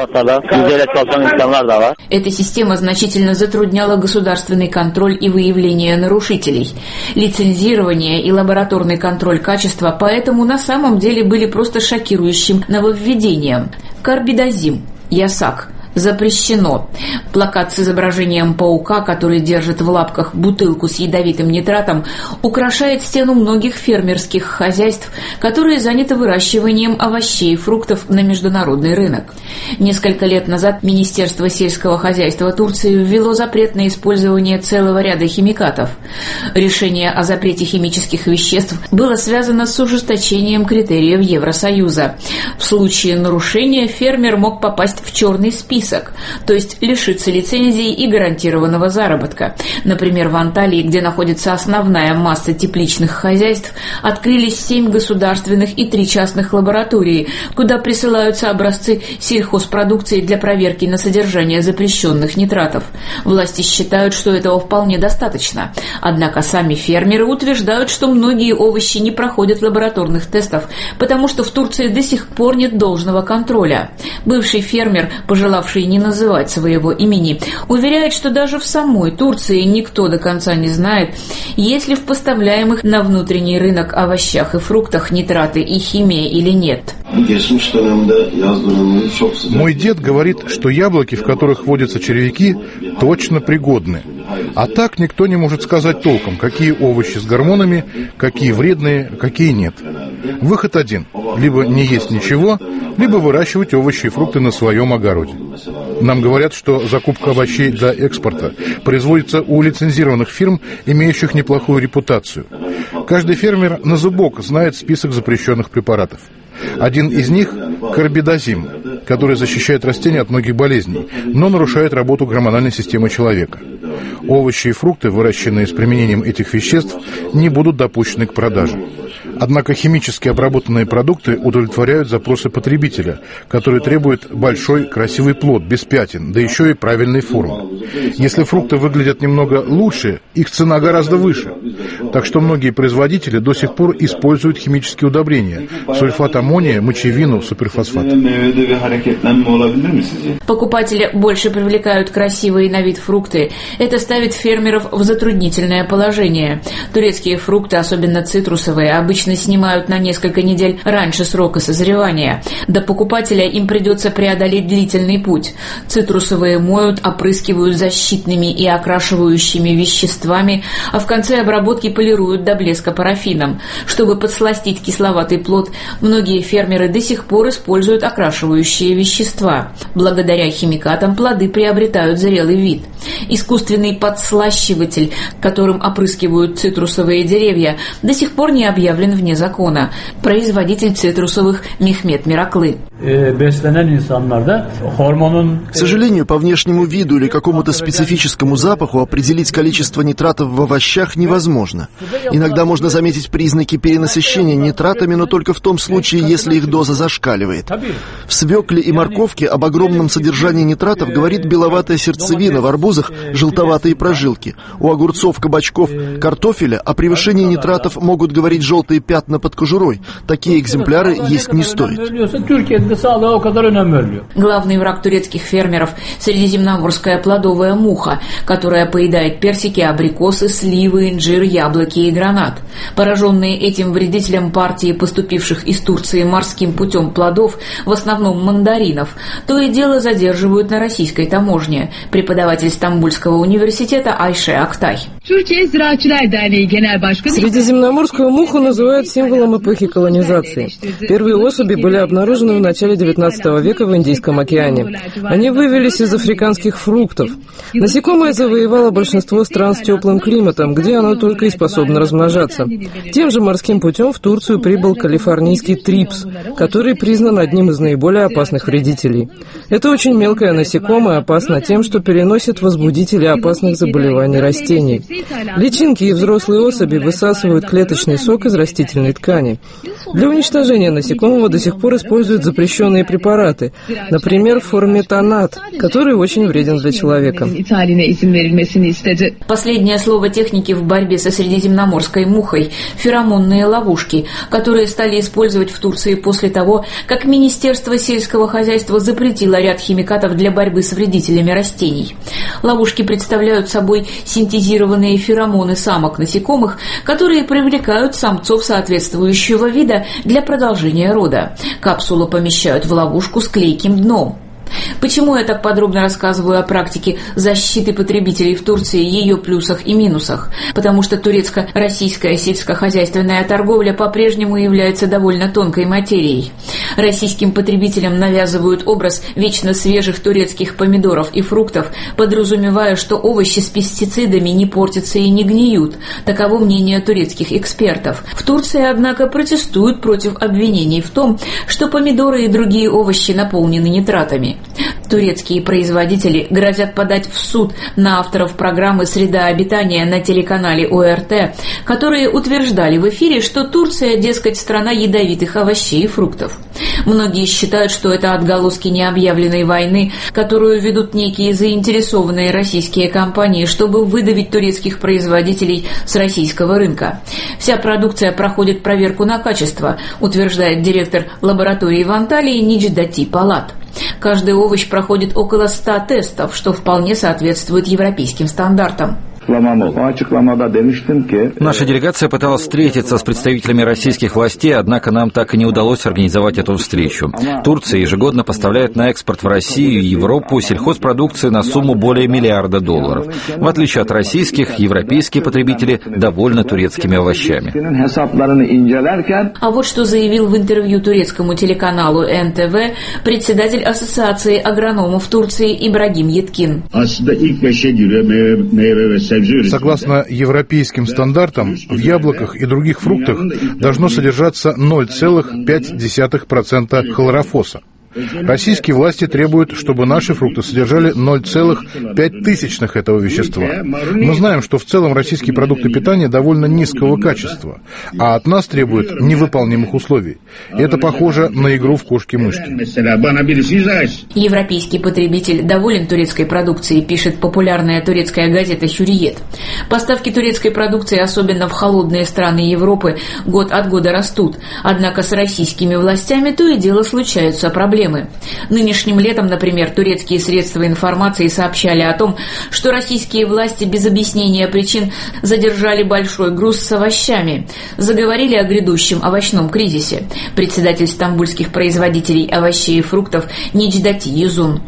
Эта система значительно затрудняла государственный контроль и выявление нарушителей. Лицензирование и лабораторный контроль качества поэтому на самом деле были просто шокирующим нововведением. Карбидазим, ясак, запрещено. Плакат с изображением паука, который держит в лапках бутылку с ядовитым нитратом, украшает стену многих фермерских хозяйств, которые заняты выращиванием овощей и фруктов на международный рынок. Несколько лет назад Министерство сельского хозяйства Турции ввело запрет на использование целого ряда химикатов. Решение о запрете химических веществ было связано с ужесточением критериев Евросоюза. В случае нарушения фермер мог попасть в черный список, список, то есть лишиться лицензии и гарантированного заработка. Например, в Анталии, где находится основная масса тепличных хозяйств, открылись 7 государственных и 3 частных лабораторий, куда присылаются образцы сельхозпродукции для проверки на содержание запрещенных нитратов. Власти считают, что этого вполне достаточно. Однако сами фермеры утверждают, что многие овощи не проходят лабораторных тестов, потому что в Турции до сих пор нет должного контроля. Бывший фермер, пожелавший не называть своего имени, уверяет, что даже в самой Турции никто до конца не знает, есть ли в поставляемых на внутренний рынок овощах и фруктах нитраты и химия или нет. Мой дед говорит, что яблоки, в которых водятся червяки, точно пригодны. А так никто не может сказать толком, какие овощи с гормонами, какие вредные, какие нет. Выход один. Либо не есть ничего, либо выращивать овощи и фрукты на своем огороде. Нам говорят, что закупка овощей для экспорта производится у лицензированных фирм, имеющих неплохую репутацию. Каждый фермер на зубок знает список запрещенных препаратов. Один из них – карбидазим, который защищает растения от многих болезней, но нарушает работу гормональной системы человека. Овощи и фрукты, выращенные с применением этих веществ, не будут допущены к продаже. Однако химически обработанные продукты удовлетворяют запросы потребителя, который требует большой красивый плод, без пятен, да еще и правильной формы. Если фрукты выглядят немного лучше, их цена гораздо выше. Так что многие производители до сих пор используют химические удобрения – сульфат аммония, мочевину, суперфосфат. Покупатели больше привлекают красивые на вид фрукты. Это ставит фермеров в затруднительное положение. Турецкие фрукты, особенно цитрусовые, обычно снимают на несколько недель раньше срока созревания. До покупателя им придется преодолеть длительный путь. Цитрусовые моют, опрыскивают защитными и окрашивающими веществами, а в конце обработки полируют до блеска парафином. Чтобы подсластить кисловатый плод, многие фермеры до сих пор используют окрашивающие вещества. Благодаря химикатам плоды приобретают зрелый вид. Искусственный подслащиватель, которым опрыскивают цитрусовые деревья, до сих пор не объявлен вне закона. Производитель цитрусовых Мехмет Мираклы. К сожалению, по внешнему виду или какому-то специфическому запаху определить количество нитратов в овощах невозможно. Иногда можно заметить признаки перенасыщения нитратами, но только в том случае, если их доза зашкаливает. В свекле и морковке об огромном содержании нитратов говорит беловатая сердцевина, в арбузах желтоватые прожилки. У огурцов, кабачков, картофеля о превышении нитратов могут говорить желтые пятна под кожурой. Такие экземпляры есть не стоит. Главный враг турецких фермеров – средиземноморская плодовая муха, которая поедает персики, абрикосы, сливы, инжир, яблоки и гранат. Пораженные этим вредителем партии поступивших из Турции морским путем плодов, в основном мандаринов, то и дело задерживают на российской таможне. Преподаватель Стамбульского университета Айше Актай. Средиземноморскую муху называют символом эпохи колонизации. Первые особи были обнаружены в начале XIX века в Индийском океане. Они вывелись из африканских фруктов. Насекомое завоевало большинство стран с теплым климатом, где оно только и способно размножаться. Тем же морским путем в Турцию прибыл калифорнийский трипс, который признан одним из наиболее опасных вредителей. Это очень мелкое насекомое, опасно тем, что переносит возбудители опасных заболеваний растений. Личинки и взрослые особи высасывают клеточный сок из растительной ткани. Для уничтожения насекомого до сих пор используют запрещенные препараты, например, форметанат, который очень вреден для человека. Последнее слово техники в борьбе со средиземноморской мухой – феромонные ловушки, которые стали использовать в Турции после того, как Министерство сельского хозяйства запретило ряд химикатов для борьбы с вредителями растений. Ловушки представляют собой синтезированные феромоны самок насекомых, которые привлекают самцов соответствующего вида для продолжения рода. Капсулу помещают в ловушку с клейким дном. Почему я так подробно рассказываю о практике защиты потребителей в Турции, ее плюсах и минусах? Потому что турецко-российская сельскохозяйственная торговля по-прежнему является довольно тонкой материей. Российским потребителям навязывают образ вечно свежих турецких помидоров и фруктов, подразумевая, что овощи с пестицидами не портятся и не гниют. Таково мнение турецких экспертов. В Турции, однако, протестуют против обвинений в том, что помидоры и другие овощи наполнены нитратами. Турецкие производители грозят подать в суд на авторов программы «Среда обитания» на телеканале ОРТ, которые утверждали в эфире, что Турция, дескать, страна ядовитых овощей и фруктов. Многие считают, что это отголоски необъявленной войны, которую ведут некие заинтересованные российские компании, чтобы выдавить турецких производителей с российского рынка. Вся продукция проходит проверку на качество, утверждает директор лаборатории в Анталии Нидждати Палат. Каждый овощ проходит около 100 тестов, что вполне соответствует европейским стандартам. Наша делегация пыталась встретиться с представителями российских властей, однако нам так и не удалось организовать эту встречу. Турция ежегодно поставляет на экспорт в Россию и Европу сельхозпродукцию на сумму более $1 миллиарда. В отличие от российских, европейские потребители довольны турецкими овощами. А вот что заявил в интервью турецкому телеканалу НТВ председатель Ассоциации агрономов Турции Ибрагим Еткин. Согласно европейским стандартам, в яблоках и других фруктах должно содержаться 0,5% хлорофоса. Российские власти требуют, чтобы наши фрукты содержали 0,005 этого вещества. Мы знаем, что в целом российские продукты питания довольно низкого качества, а от нас требуют невыполнимых условий. И это похоже на игру в кошки-мышки. Европейский потребитель доволен турецкой продукцией, пишет популярная турецкая газета «Хюриет». Поставки турецкой продукции, особенно в холодные страны Европы, год от года растут. Однако с российскими властями то и дело случаются проблемы. Нынешним летом, например, турецкие средства информации сообщали о том, что российские власти без объяснения причин задержали большой груз с овощами. Заговорили о грядущем овощном кризисе. Председатель стамбульских производителей овощей и фруктов Нидждати Юзун.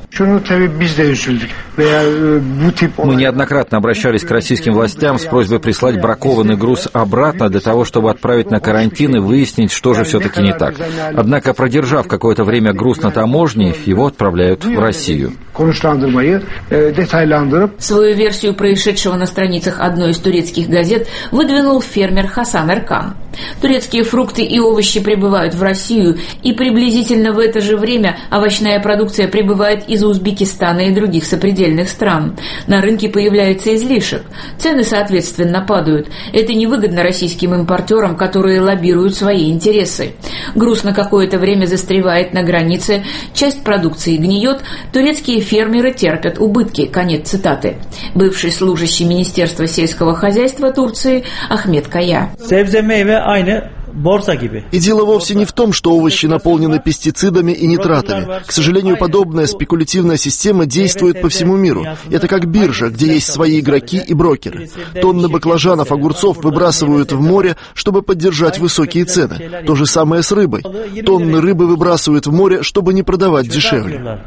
Мы неоднократно обращались к российским властям с просьбой прислать бракованный груз обратно для того, чтобы отправить на карантин и выяснить, что же все-таки не так. Однако, продержав какое-то время груз на таможне, его отправляют в Россию. Свою версию происшедшего на страницах одной из турецких газет выдвинул фермер Хасан Эркан. Турецкие фрукты и овощи прибывают в Россию, и приблизительно в это же время овощная продукция прибывает из Узбекистана и других сопредельных стран. На рынке появляется излишек. Цены, соответственно, падают. Это невыгодно российским импортерам, которые лоббируют свои интересы. Груз на какое-то время застревает на границе, часть продукции гниет, турецкие фермеры терпят убытки. Конец цитаты. Бывший служащий Министерства сельского хозяйства Турции Ахмед Кая. И дело вовсе не в том, что овощи наполнены пестицидами и нитратами. К сожалению, подобная спекулятивная система действует по всему миру. Это как биржа, где есть свои игроки и брокеры. Тонны баклажанов, огурцов выбрасывают в море, чтобы поддержать высокие цены. То же самое с рыбой. Тонны рыбы выбрасывают в море, чтобы не продавать дешевле.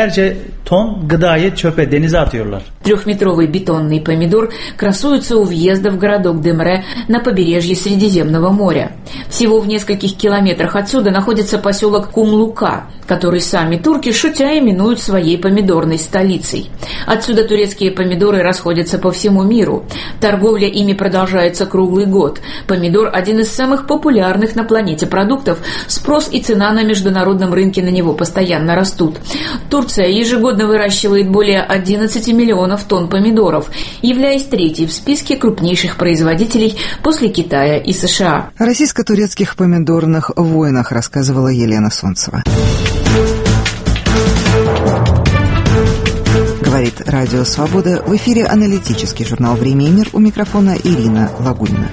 3-метровый бетонный помидор красуется у въезда в городок Демре на побережье Средиземного моря. Всего в нескольких километрах отсюда находится поселок Кумлука, который сами турки, шутя, именуют своей помидорной столицей. Отсюда турецкие помидоры расходятся по всему миру. Торговля ими продолжается круглый год. Помидор – один из самых популярных на планете продуктов. Спрос и цена на международном рынке на него постоянно растут. Турция ежегодно выращивает более 11 миллионов тонн помидоров, являясь третьей в списке крупнейших производителей после Китая и США. О российско-турецких помидорных войнах рассказывала Елена Солнцева. Говорит Радио Свобода. В эфире аналитический журнал «Время и мир». У микрофона Ирина Лагунина.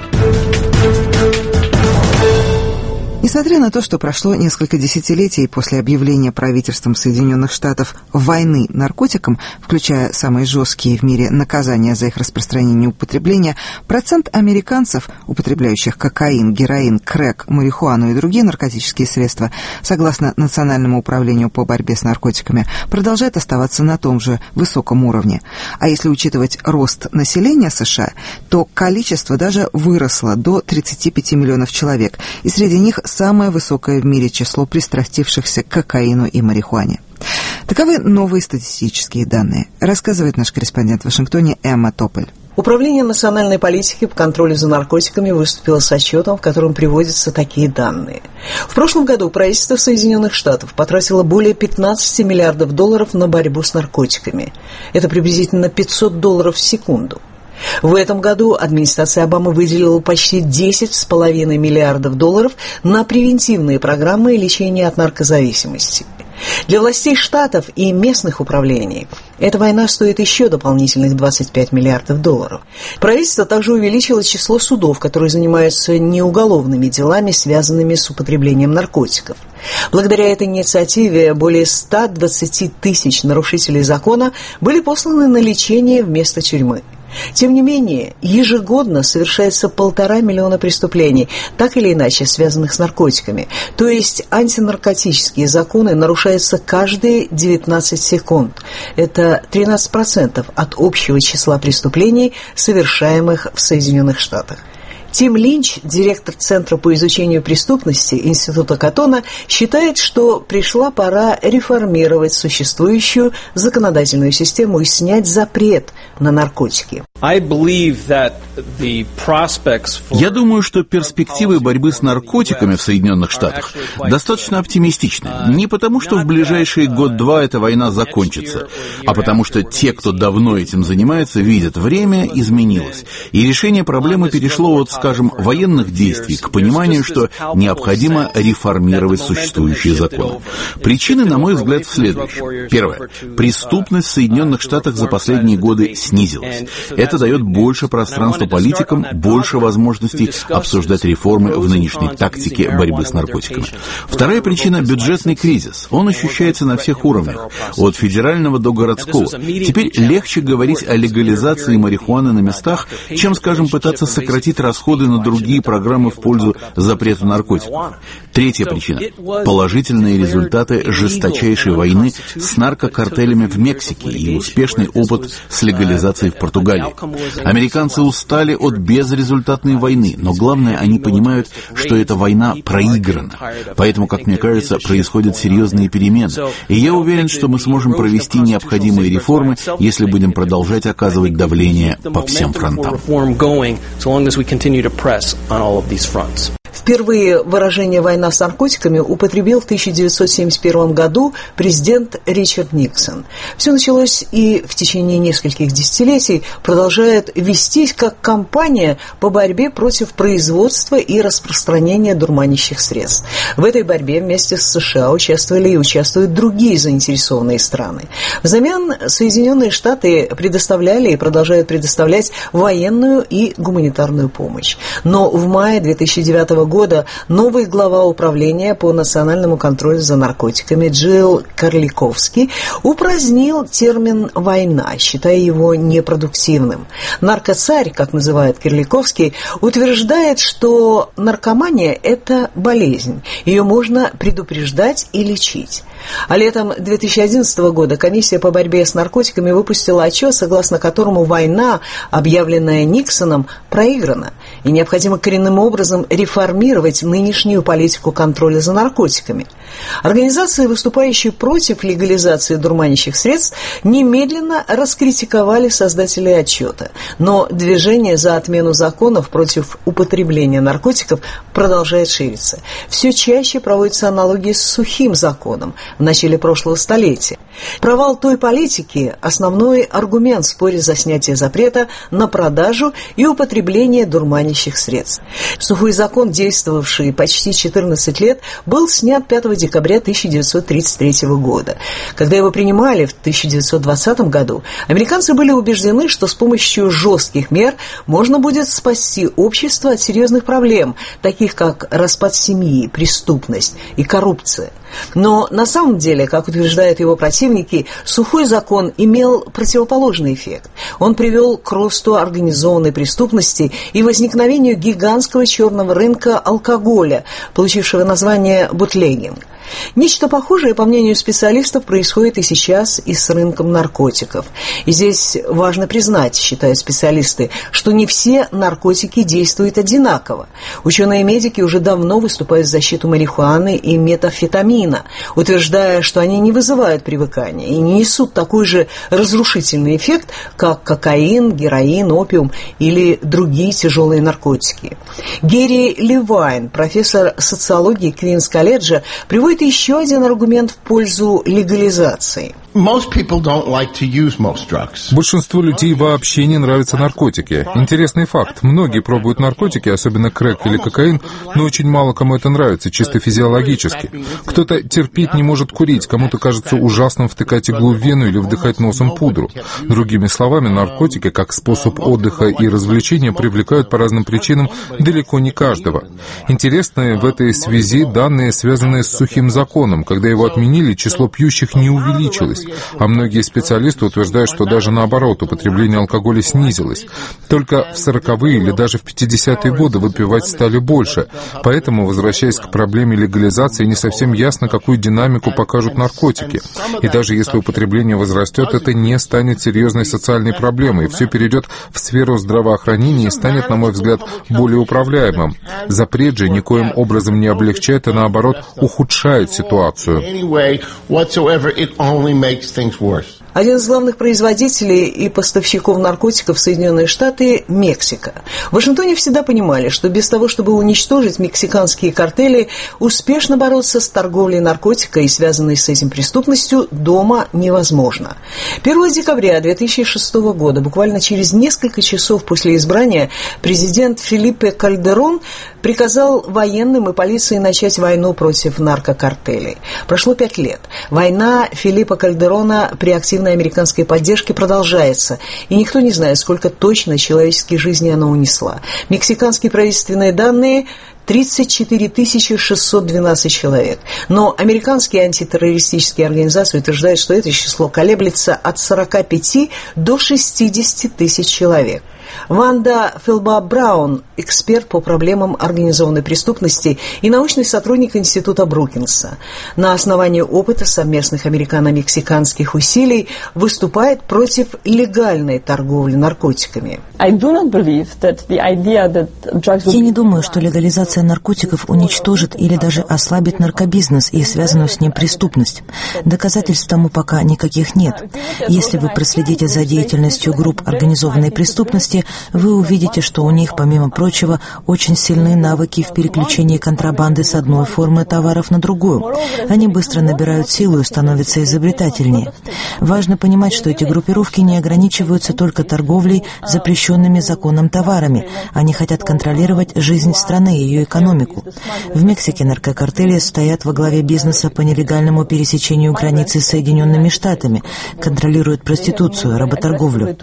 Несмотря на то, что прошло несколько десятилетий после объявления правительством Соединенных Штатов войны наркотикам, включая самые жесткие в мире наказания за их распространение и употребление, процент американцев, употребляющих кокаин, героин, крэк, марихуану и другие наркотические средства, согласно Национальному управлению по борьбе с наркотиками, продолжает оставаться на том же высоком уровне. А если учитывать рост населения США, то количество даже выросло до 35 миллионов человек, и среди них самое высокое в мире число пристрастившихся к кокаину и марихуане. Таковы новые статистические данные, рассказывает наш корреспондент в Вашингтоне Эмма Тополь. Управление национальной политики по контролю за наркотиками выступило с отчетом, в котором приводятся такие данные. В прошлом году правительство Соединенных Штатов потратило более 15 миллиардов долларов на борьбу с наркотиками. Это приблизительно $500 в секунду. В этом году администрация Обамы выделила почти 10,5 миллиардов долларов на превентивные программы лечения от наркозависимости. Для властей штатов и местных управлений эта война стоит еще дополнительных 25 миллиардов долларов. Правительство также увеличило число судов, которые занимаются неуголовными делами, связанными с употреблением наркотиков. Благодаря этой инициативе более 120 тысяч нарушителей закона были посланы на лечение вместо тюрьмы. Тем не менее, ежегодно совершается 1,5 миллиона преступлений, так или иначе связанных с наркотиками. То есть антинаркотические законы нарушаются каждые 19 секунд. Это 13% от общего числа преступлений, совершаемых в Соединенных Штатах. Тим Линч, директор Центра по изучению преступности Института Каттона, считает, что пришла пора реформировать существующую законодательную систему и снять запрет на наркотики. Я думаю, что перспективы борьбы с наркотиками в Соединенных Штатах достаточно оптимистичны. Не потому, что в ближайшие год-два эта война закончится, а потому что те, кто давно этим занимается, видят, время изменилось, и решение проблемы перешло от, скажем, военных действий к пониманию, что необходимо реформировать существующие законы. Причины, на мой взгляд, в следующем. Первое. Преступность в Соединенных Штатах за последние годы снизилась. Это дает больше пространства политикам, больше возможностей обсуждать реформы в нынешней тактике борьбы с наркотиками. Вторая причина – бюджетный кризис. Он ощущается на всех уровнях, от федерального до городского. Теперь легче говорить о легализации марихуаны на местах, чем, скажем, пытаться сократить расходы на другие программы в пользу запрета наркотиков. Третья причина – положительные результаты жесточайшей войны с наркокартелями в Мексике и успешный опыт с легализацией в Португалии. Американцы устали от безрезультатной войны, но главное, они понимают, что эта война проиграна. Поэтому, как мне кажется, происходят серьезные перемены. И я уверен, что мы сможем провести необходимые реформы, если будем продолжать оказывать давление по всем фронтам. Впервые выражение «война с наркотиками» употребил в 1971 году президент Ричард Никсон. Все началось и в течение нескольких десятилетий продолжает вестись как кампания по борьбе против производства и распространения дурманящих средств. В этой борьбе вместе с США участвовали и участвуют другие заинтересованные страны. Взамен Соединенные Штаты предоставляли и продолжают предоставлять военную и гуманитарную помощь. Но в мае 2009 года новый глава управления по национальному контролю за наркотиками Джилл Карликовский упразднил термин «война», считая его непродуктивным. Наркоцарь, как называет Карликовский, утверждает, что наркомания – это болезнь, ее можно предупреждать и лечить. А летом 2011 года комиссия по борьбе с наркотиками выпустила отчет, согласно которому война, объявленная Никсоном, проиграна, и необходимо коренным образом реформировать нынешнюю политику контроля за наркотиками. Организации, выступающие против легализации дурманящих средств, немедленно раскритиковали создателей отчета, но движение за отмену законов против употребления наркотиков продолжает шириться. Все чаще проводятся аналогии с сухим законом в начале прошлого столетия. Провал той политики – основной аргумент в споре за снятие запрета на продажу и употребление дурманящих средств. Сухой закон, действовавший почти 14 лет, был снят 5 декабря 1933 года. Когда его принимали в 1920 году, американцы были убеждены, что с помощью жестких мер можно будет спасти общество от серьезных проблем, таких как распад семьи, преступность и коррупция. Но на самом деле, как утверждают его противники, сухой закон имел противоположный эффект. Он привел к росту организованной преступности и возникновению гигантского черного рынка алкоголя, получившего название бутлегинг. Нечто похожее, по мнению специалистов, происходит и сейчас и с рынком наркотиков. И здесь важно признать, считают специалисты, что не все наркотики действуют одинаково. Ученые-медики уже давно выступают в защиту марихуаны и метамфетамина, утверждая, что они не вызывают привыкания и не несут такой же разрушительный эффект, как кокаин, героин, опиум или другие тяжелые наркотики. Гэри Левайн, профессор социологии Квинс-колледжа, приводит еще один аргумент в пользу легализации. Большинству людей вообще не нравятся наркотики. Интересный факт. Многие пробуют наркотики, особенно крэк или кокаин, но очень мало кому это нравится, чисто физиологически. Кто-то терпеть не может курить, кому-то кажется ужасным втыкать иглу в вену или вдыхать носом пудру. Другими словами, наркотики, как способ отдыха и развлечения, привлекают по разным причинам далеко не каждого. Интересны в этой связи данные, связанные с сухим законом. Когда его отменили, число пьющих не увеличилось. А многие специалисты утверждают, что даже наоборот, употребление алкоголя снизилось. Только в 40-е или даже в 50-е годы выпивать стали больше. Поэтому, возвращаясь к проблеме легализации, не совсем ясно, какую динамику покажут наркотики. И даже если употребление возрастет, это не станет серьезной социальной проблемой. Все перейдет в сферу здравоохранения и станет, на мой взгляд, более управляемым. Запрет же никоим образом не облегчает, а наоборот ухудшает ситуацию. Один из главных производителей и поставщиков наркотиков в Соединенные Штаты – Мексика. В Вашингтоне всегда понимали, что без того, чтобы уничтожить мексиканские картели, успешно бороться с торговлей наркотикой и связанной с этим преступностью дома невозможно. 1 декабря 2006 года, буквально через несколько часов после избрания, президент Фелипе Кальдерон приказал военным и полиции начать войну против наркокартелей. Прошло 5 лет. Война Филиппа Кальдерона при активной американской поддержке продолжается, и никто не знает, сколько точно человеческих жизней она унесла. Мексиканские правительственные данные – 34 612 человек. Но американские антитеррористические организации утверждают, что это число колеблется от 45 до 60 тысяч человек. Ванда Фелба-Браун, эксперт по проблемам организованной преступности и научный сотрудник Института Брукинса, на основании опыта совместных американо-мексиканских усилий выступает против легальной торговли наркотиками. Я не думаю, что легализация наркотиков уничтожит или даже ослабит наркобизнес и связанную с ним преступность. Доказательств тому пока никаких нет. Если вы проследите за деятельностью групп организованной преступности, вы увидите, что у них, помимо прочего, очень сильные навыки в переключении контрабанды с одной формы товаров на другую. Они быстро набирают силу и становятся изобретательнее. Важно понимать, что эти группировки не ограничиваются только торговлей запрещенными законом товарами. Они хотят контролировать жизнь страны и ее экономику. В Мексике наркокартели стоят во главе бизнеса по нелегальному пересечению границы с Соединенными Штатами, контролируют проституцию, работорговлю.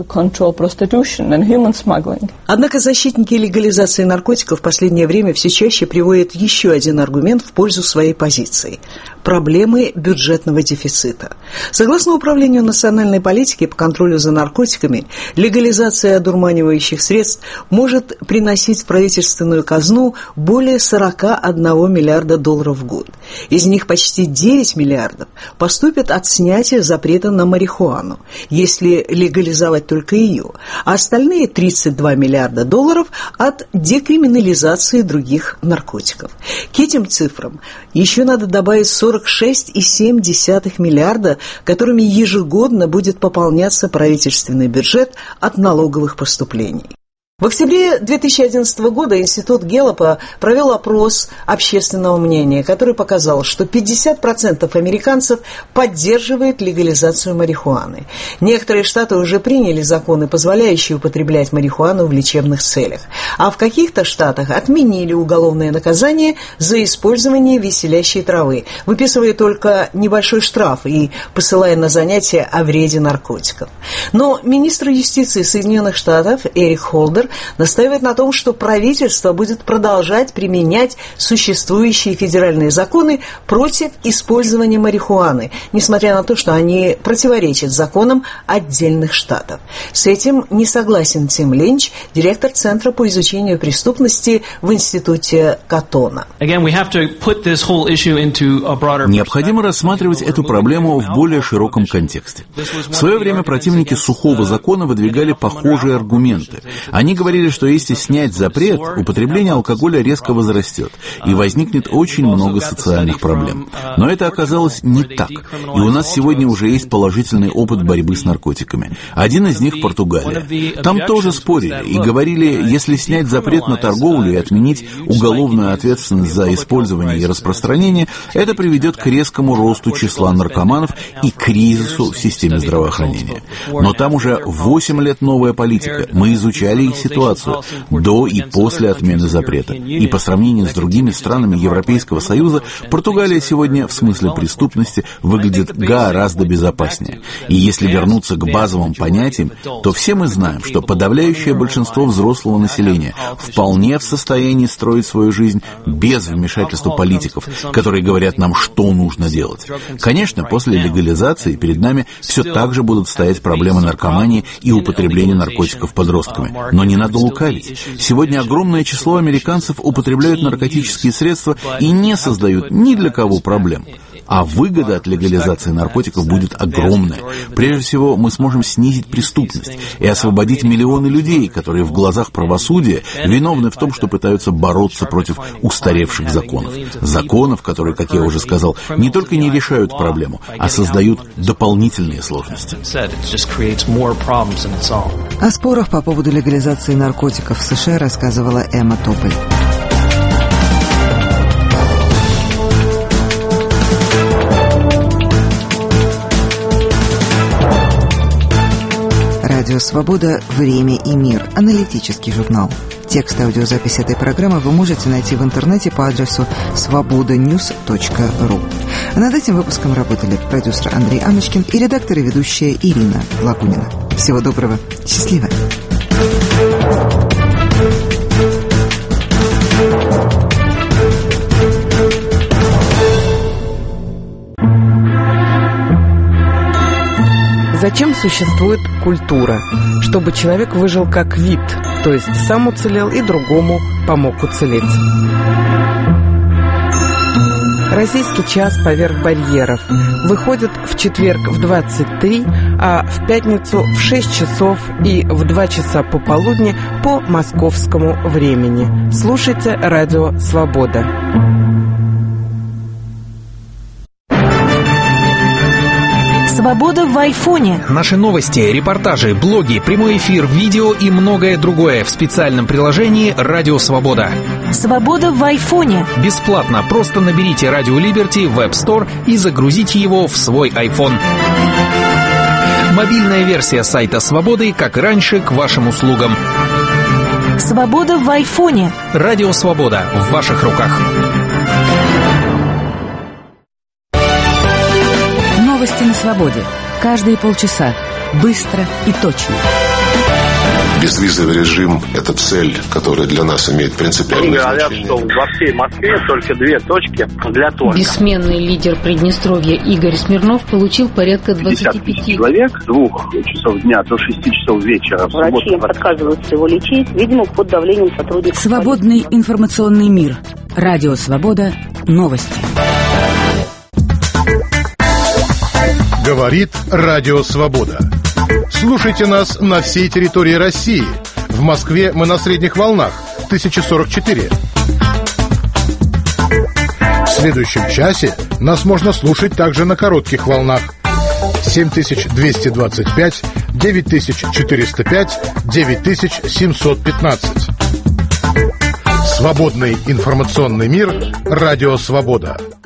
Однако защитники легализации наркотиков в последнее время все чаще приводят еще один аргумент в пользу своей позиции – проблемы бюджетного дефицита. Согласно Управлению национальной политики по контролю за наркотиками, легализация одурманивающих средств может приносить в правительственную казну более 41 миллиарда долларов в год. Из них почти 9 миллиардов поступят от снятия запрета на марихуану, если легализовать только ее, а остальные 32 миллиарда долларов от декриминализации других наркотиков. К этим цифрам еще надо добавить 46,7 миллиарда, которыми ежегодно будет пополняться правительственный бюджет от налоговых поступлений. В октябре 2011 года Институт Гэллопа провел опрос общественного мнения, который показал, что 50% американцев поддерживают легализацию марихуаны. Некоторые штаты уже приняли законы, позволяющие употреблять марихуану в лечебных целях, а в каких-то штатах отменили уголовное наказание за использование веселящей травы, выписывая только небольшой штраф и посылая на занятия о вреде наркотиков. Но министр юстиции Соединенных Штатов Эрик Холдер настаивает на том, что правительство будет продолжать применять существующие федеральные законы против использования марихуаны, несмотря на то, что они противоречат законам отдельных штатов. С этим не согласен Тим Линч, директор Центра по изучению преступности в Институте Каттона. Необходимо рассматривать эту проблему в более широком контексте. В свое время противники сухого закона выдвигали похожие аргументы. Они говорили, что если снять запрет, употребление алкоголя резко возрастет, и возникнет очень много социальных проблем. Но это оказалось не так. И у нас сегодня уже есть положительный опыт борьбы с наркотиками. Один из них — Португалия. Там тоже спорили и говорили, если снять запрет на торговлю и отменить уголовную ответственность за использование и распространение, это приведет к резкому росту числа наркоманов и кризису в системе здравоохранения. Но там уже 8 лет новая политика. Мы изучали их ситуацию до и после отмены запрета. И по сравнению с другими странами Европейского Союза, Португалия сегодня в смысле преступности выглядит гораздо безопаснее. И если вернуться к базовым понятиям, то все мы знаем, что подавляющее большинство взрослого населения вполне в состоянии строить свою жизнь без вмешательства политиков, которые говорят нам, что нужно делать. Конечно, после легализации перед нами все так же будут стоять проблемы наркомании и употребления наркотиков подростками. Но не надо лукавить. Сегодня огромное число американцев употребляют наркотические средства и не создают ни для кого проблем. А выгода от легализации наркотиков будет огромная. Прежде всего, мы сможем снизить преступность и освободить миллионы людей, которые в глазах правосудия виновны в том, что пытаются бороться против устаревших законов. Законов, которые, как я уже сказал, не только не решают проблему, а создают дополнительные сложности. О спорах по поводу легализации наркотиков в США рассказывала Эмма Тополь. Радио «Свобода. Время и мир». Аналитический журнал. Текст и аудиозапись этой программы вы можете найти в интернете по адресу svobodanews.ru. А над этим выпуском работали продюсер Андрей Амочкин и редактор и ведущая Ирина Лагунина. Всего доброго. Счастливо. Зачем существует культура? Чтобы человек выжил как вид, то есть сам уцелел и другому помог уцелеть. Российский час поверх барьеров выходит в четверг в 23, а в пятницу в 6 часов и в 2 часа пополудни по московскому времени. Слушайте радио «Свобода». Свобода в айфоне. Наши новости, репортажи, блоги, прямой эфир, видео и многое другое в специальном приложении «Радио Свобода». Свобода в айфоне. Бесплатно. Просто наберите «Радио Либерти» в App Store и загрузите его в свой iPhone. Мобильная версия сайта «Свободы», как и раньше, к вашим услугам. Свобода в айфоне. Радио Свобода в ваших руках. Новости на свободе. Каждые полчаса. Быстро и точно. Безвизовый режим – это цель, которая для нас имеет принципиальное значение. Говорят, что во всей Москве только 2 точки для торга. Бессменный лидер Приднестровья Игорь Смирнов получил порядка 25 человек с 2 часов дня до 6 часов вечера. Врачи отказываются его лечить, видимо, под давлением сотрудников. Свободный информационный мир. Радио Свобода. Новости. Говорит Радио Свобода. Слушайте нас на всей территории России. В Москве мы на средних волнах 1044. В следующем часе нас можно слушать также на коротких волнах 7225, 9405, 9715. Свободный информационный мир. Радио Свобода.